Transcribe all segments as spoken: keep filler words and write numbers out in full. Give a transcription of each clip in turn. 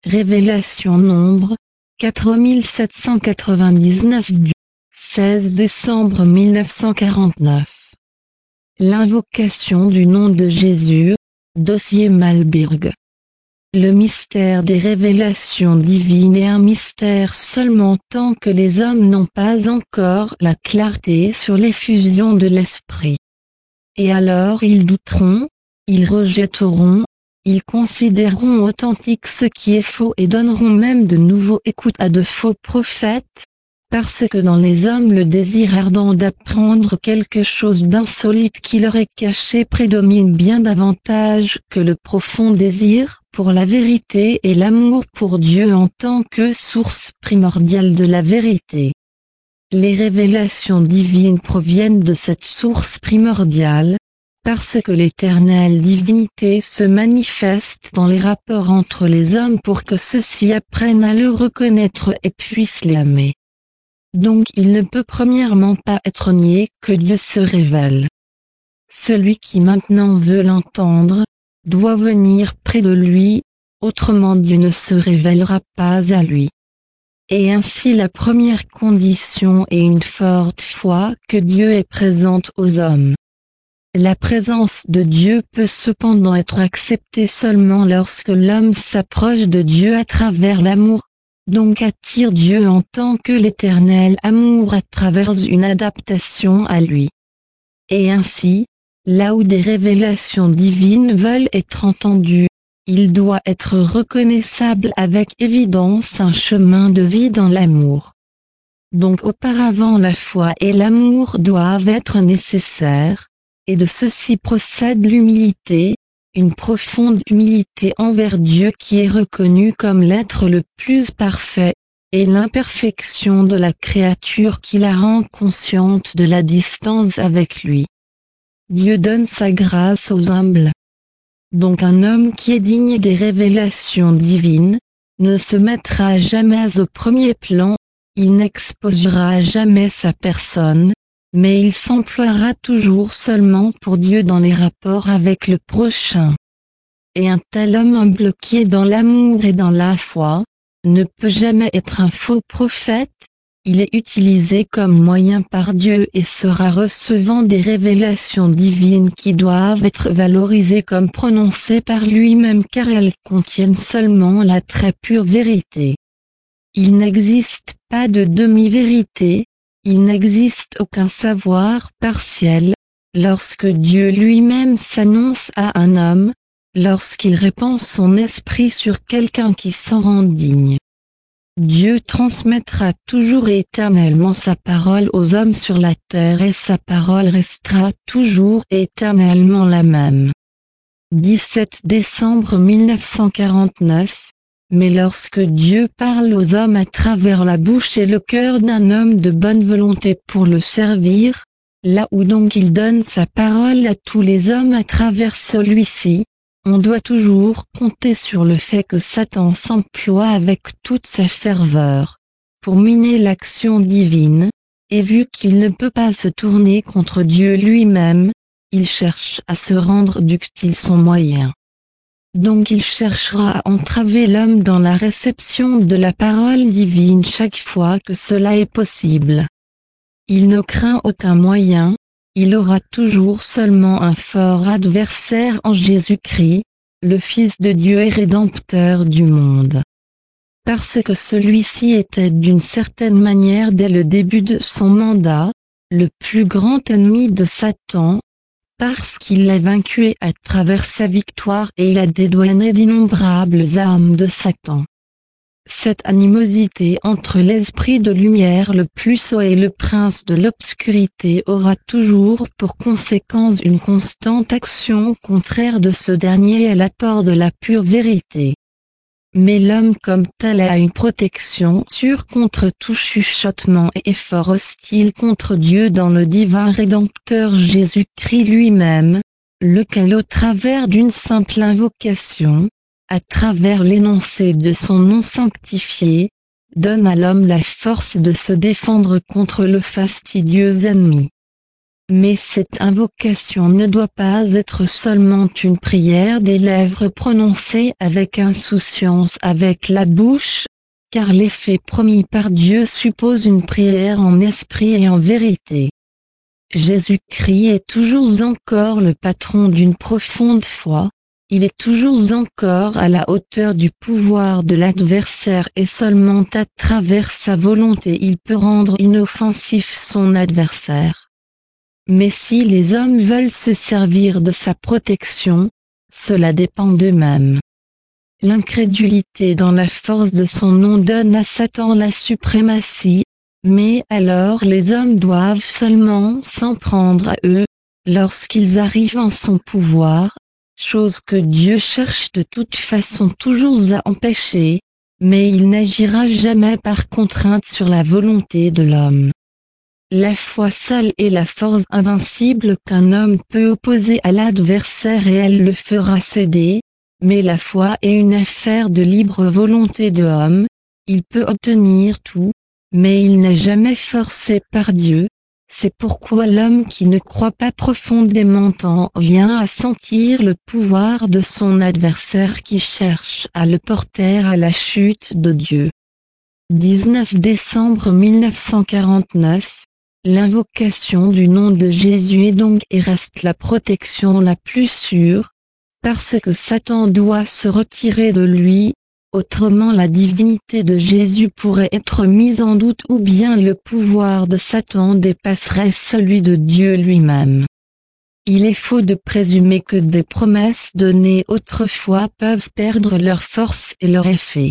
Révélation Nombre, quatre mille sept cent quatre-vingt-dix-neuf du seize décembre mille neuf cent quarante-neuf. L'invocation du nom de Jésus, dossier Malberg. Le mystère des révélations divines est un mystère seulement tant que les hommes n'ont pas encore la clarté sur l'effusion de l'Esprit. Et alors ils douteront, ils rejetteront, ils considéreront authentique ce qui est faux et donneront même de nouveau écoute à de faux prophètes, parce que dans les hommes le désir ardent d'apprendre quelque chose d'insolite qui leur est caché prédomine bien davantage que le profond désir pour la vérité et l'amour pour Dieu en tant que source primordiale de la vérité. Les révélations divines proviennent de cette source primordiale, parce que l'éternelle divinité se manifeste dans les rapports entre les hommes pour que ceux-ci apprennent à le reconnaître et puissent l'aimer. Donc il ne peut premièrement pas être nié que Dieu se révèle. Celui qui maintenant veut l'entendre, doit venir près de lui, autrement Dieu ne se révélera pas à lui. Et ainsi la première condition est une forte foi que Dieu est présente aux hommes. La présence de Dieu peut cependant être acceptée seulement lorsque l'homme s'approche de Dieu à travers l'amour, donc attire Dieu en tant que l'éternel amour à travers une adaptation à lui. Et ainsi, là où des révélations divines veulent être entendues, il doit être reconnaissable avec évidence un chemin de vie dans l'amour. Donc auparavant la foi et l'amour doivent être nécessaires, et de ceci procède l'humilité, une profonde humilité envers Dieu qui est reconnu comme l'être le plus parfait, et l'imperfection de la créature qui la rend consciente de la distance avec lui. Dieu donne sa grâce aux humbles. Donc un homme qui est digne des révélations divines, ne se mettra jamais au premier plan, il n'exposera jamais sa personne, mais il s'emploiera toujours seulement pour Dieu dans les rapports avec le prochain. Et un tel homme humble qui est dans l'amour et dans la foi, ne peut jamais être un faux prophète, il est utilisé comme moyen par Dieu et sera recevant des révélations divines qui doivent être valorisées comme prononcées par lui-même car elles contiennent seulement la très pure vérité. Il n'existe pas de demi-vérité, il n'existe aucun savoir partiel, lorsque Dieu lui-même s'annonce à un homme, lorsqu'il répand son esprit sur quelqu'un qui s'en rend digne. Dieu transmettra toujours et éternellement sa parole aux hommes sur la terre et sa parole restera toujours et éternellement la même. dix-sept décembre mille neuf cent quarante-neuf. Mais lorsque Dieu parle aux hommes à travers la bouche et le cœur d'un homme de bonne volonté pour le servir, là où donc il donne sa parole à tous les hommes à travers celui-ci, on doit toujours compter sur le fait que Satan s'emploie avec toute sa ferveur pour miner l'action divine, et vu qu'il ne peut pas se tourner contre Dieu lui-même, il cherche à se rendre ductile son moyen. Donc il cherchera à entraver l'homme dans la réception de la parole divine chaque fois que cela est possible. Il ne craint aucun moyen, il aura toujours seulement un fort adversaire en Jésus-Christ, le Fils de Dieu et Rédempteur du monde. Parce que celui-ci était d'une certaine manière dès le début de son mandat, le plus grand ennemi de Satan, parce qu'il l'a vaincu à travers sa victoire et il a dédouané d'innombrables armes de Satan. Cette animosité entre l'esprit de lumière le plus haut et le prince de l'obscurité aura toujours pour conséquence une constante action contraire de ce dernier à l'apport de la pure vérité. Mais l'homme comme tel a une protection sûre contre tout chuchotement et effort hostile contre Dieu dans le divin Rédempteur Jésus-Christ lui-même, lequel au travers d'une simple invocation, à travers l'énoncé de son nom sanctifié, donne à l'homme la force de se défendre contre le fastidieux ennemi. Mais cette invocation ne doit pas être seulement une prière des lèvres prononcée avec insouciance avec la bouche, car l'effet promis par Dieu suppose une prière en esprit et en vérité. Jésus-Christ est toujours encore le patron d'une profonde foi, il est toujours encore à la hauteur du pouvoir de l'adversaire et seulement à travers sa volonté il peut rendre inoffensif son adversaire. Mais si les hommes veulent se servir de sa protection, cela dépend d'eux-mêmes. L'incrédulité dans la force de son nom donne à Satan la suprématie, mais alors les hommes doivent seulement s'en prendre à eux, lorsqu'ils arrivent en son pouvoir, chose que Dieu cherche de toute façon toujours à empêcher, mais il n'agira jamais par contrainte sur la volonté de l'homme. La foi seule est la force invincible qu'un homme peut opposer à l'adversaire et elle le fera céder, mais la foi est une affaire de libre volonté de l'homme, il peut obtenir tout, mais il n'est jamais forcé par Dieu, c'est pourquoi l'homme qui ne croit pas profondément en vient à sentir le pouvoir de son adversaire qui cherche à le porter à la chute de Dieu. dix-neuf décembre mille neuf cent quarante-neuf, l'invocation du nom de Jésus est donc et reste la protection la plus sûre, parce que Satan doit se retirer de lui, autrement la divinité de Jésus pourrait être mise en doute ou bien le pouvoir de Satan dépasserait celui de Dieu lui-même. Il est faux de présumer que des promesses données autrefois peuvent perdre leur force et leur effet.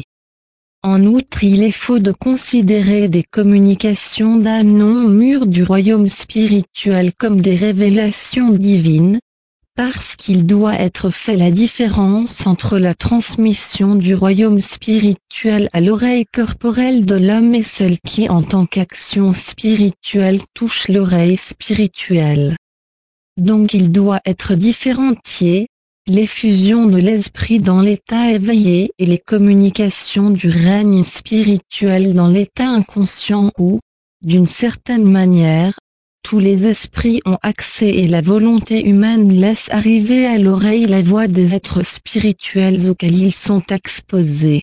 En outre, il est faux de considérer des communications d'âme non mûres du royaume spirituel comme des révélations divines, parce qu'il doit être fait la différence entre la transmission du royaume spirituel à l'oreille corporelle de l'homme et celle qui en tant qu'action spirituelle touche l'oreille spirituelle. Donc il doit être différencié, l'effusion de l'esprit dans l'état éveillé et les communications du règne spirituel dans l'état inconscient où, d'une certaine manière, tous les esprits ont accès et la volonté humaine laisse arriver à l'oreille la voix des êtres spirituels auxquels ils sont exposés.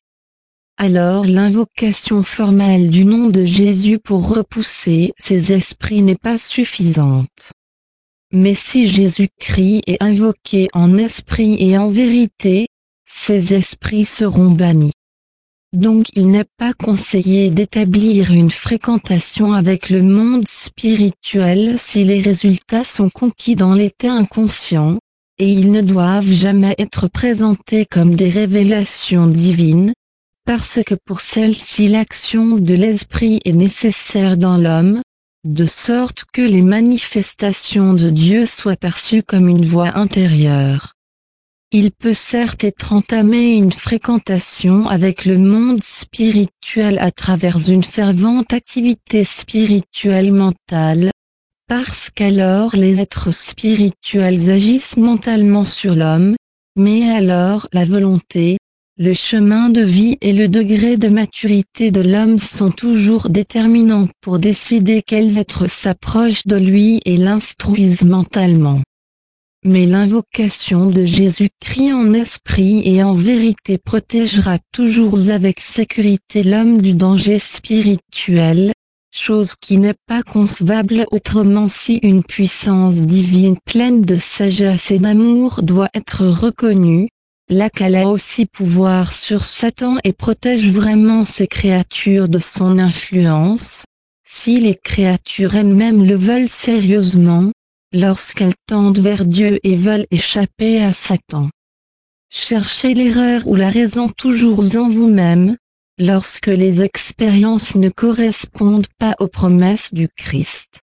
Alors l'invocation formelle du nom de Jésus pour repousser ces esprits n'est pas suffisante. Mais si Jésus-Christ est invoqué en esprit et en vérité, ces esprits seront bannis. Donc il n'est pas conseillé d'établir une fréquentation avec le monde spirituel si les résultats sont conquis dans l'état inconscient, et ils ne doivent jamais être présentés comme des révélations divines, parce que pour celles-ci l'action de l'esprit est nécessaire dans l'homme, de sorte que les manifestations de Dieu soient perçues comme une voix intérieure. Il peut certes être entamé une fréquentation avec le monde spirituel à travers une fervente activité spirituelle mentale, parce qu'alors les êtres spirituels agissent mentalement sur l'homme, mais alors la volonté, le chemin de vie et le degré de maturité de l'homme sont toujours déterminants pour décider quels êtres s'approchent de lui et l'instruisent mentalement. Mais l'invocation de Jésus-Christ en esprit et en vérité protégera toujours avec sécurité l'homme du danger spirituel, chose qui n'est pas concevable autrement si une puissance divine pleine de sagesse et d'amour doit être reconnue, laquelle a aussi pouvoir sur Satan et protège vraiment ses créatures de son influence, si les créatures elles-mêmes le veulent sérieusement, lorsqu'elles tendent vers Dieu et veulent échapper à Satan. Cherchez l'erreur ou la raison toujours en vous-même, lorsque les expériences ne correspondent pas aux promesses du Christ.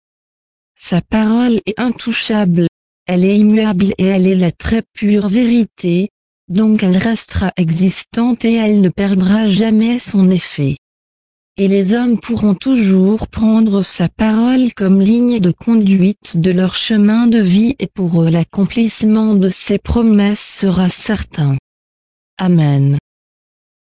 Sa parole est intouchable, elle est immuable et elle est la très pure vérité, donc elle restera existante et elle ne perdra jamais son effet. Et les hommes pourront toujours prendre sa parole comme ligne de conduite de leur chemin de vie et pour eux l'accomplissement de ses promesses sera certain. Amen.